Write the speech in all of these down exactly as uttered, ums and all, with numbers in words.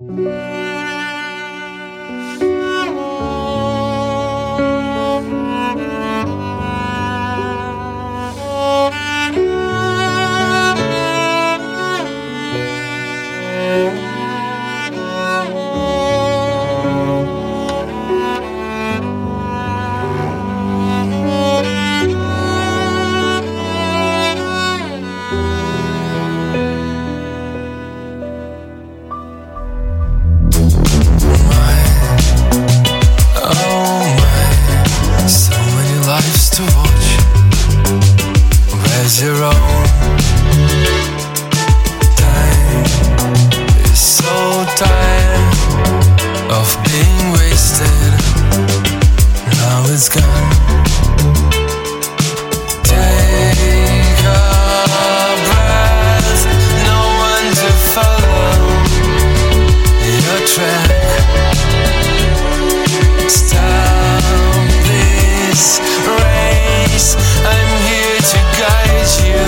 To watch, where's your own time? Is so tired of being wasted. Now it's gone. Take a breath, no one to follow your track. Stop this race, I'm here to guide you.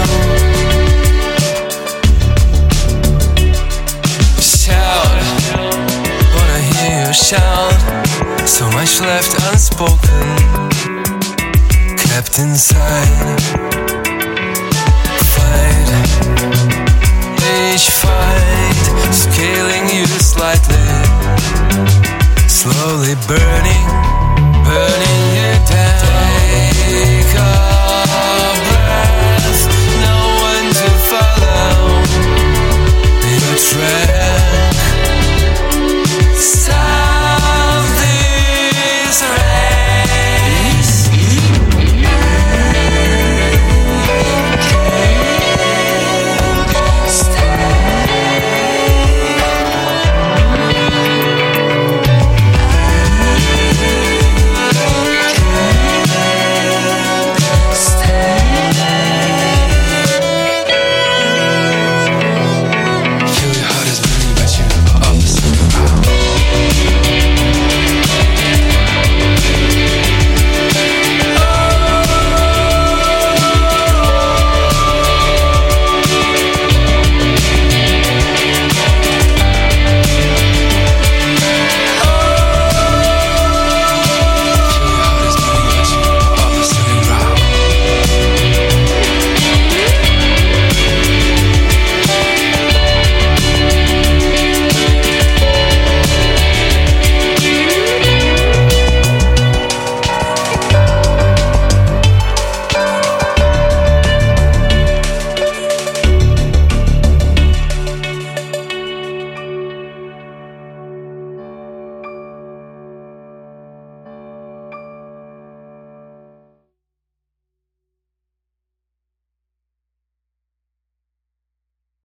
Shout, wanna hear you shout. So much left unspoken, kept inside. Fight, each fight, scaling you slightly, slowly burn